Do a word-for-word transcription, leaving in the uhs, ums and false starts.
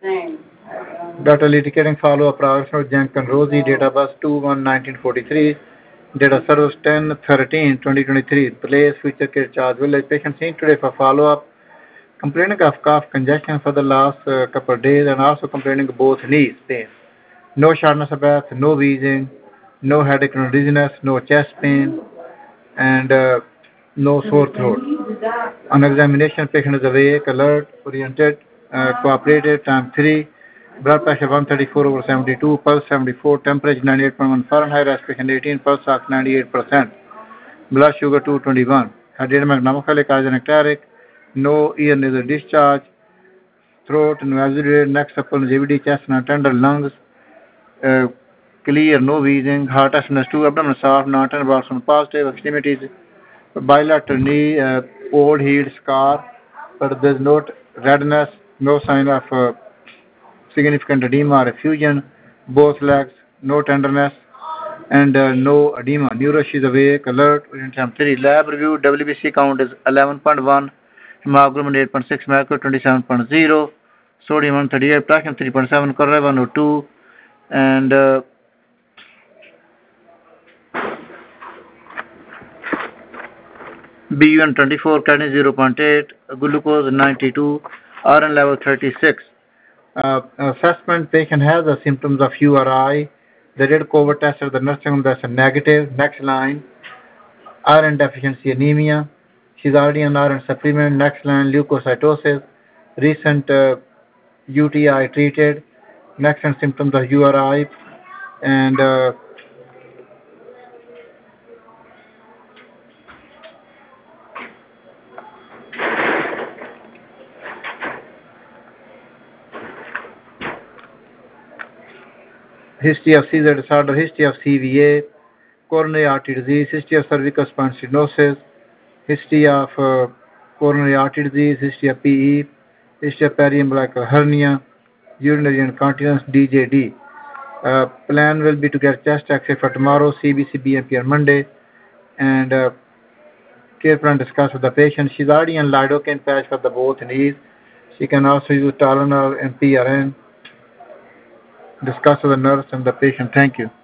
Data indicating follow-up progress of Jenkin Rosie, date of birth two one nineteen forty-three, date of service ten thirteen twenty twenty-three, place future care charge village, patient seen today for follow-up, complaining of cough congestion for the last uh, couple of days and also complaining of both knees pain. No shortness of breath, no wheezing, no headache, no dizziness, no chest pain, and uh, no sore throat. On examination, patient is awake, alert, oriented, uh, cooperative, time three, blood pressure one thirty-four over seventy-two, pulse seventy-four, temperature ninety-eight point one Fahrenheit, respiration eighteen, pulse ox ninety-eight percent, blood sugar two twenty-one, hydrogen magnetic cardiac, no ear nasal discharge, throat, invasive, neck supple, longevity, chest and tender, lungs, uh, clear, no wheezing, heart estimates two, abdomen soft, not and box on positive, extremities, bilateral knee, uh, old healed scar, but there's no redness, no sign of uh, significant edema or effusion, both legs, no tenderness, and uh, no edema. Neuro, she's awake, alert, three. Lab review, W B C count is eleven point one, hemoglobin eight point six, mercury twenty-seven point zero, sodium one thirty-eight, potassium three point seven, cholesterol one oh two, and uh, B U N twenty-four, creatinine zero point eight, glucose ninety-two, iron level thirty-six. Uh, assessment, patient has the symptoms of U R I. They did COVID test at the nursing home, that's a negative. Next line, iron deficiency anemia. She's already on iron supplement. Next line, leukocytosis. Recent uh, U T I treated. Next line, symptoms of U R I. And uh, history of seizure disorder, history of C V A, coronary artery disease, history of cervical spine stenosis, history of uh, coronary artery disease, history of P E, history of periumbilical hernia, urinary incontinence, D J D. Uh, plan will be to get chest X-ray for tomorrow, C B C B M P on Monday, and uh, care plan discussed with the patient. She's already on lidocaine patch for the both knees. She can also use Tylenol and P R N. Discuss with the nurse and the patient. Thank you.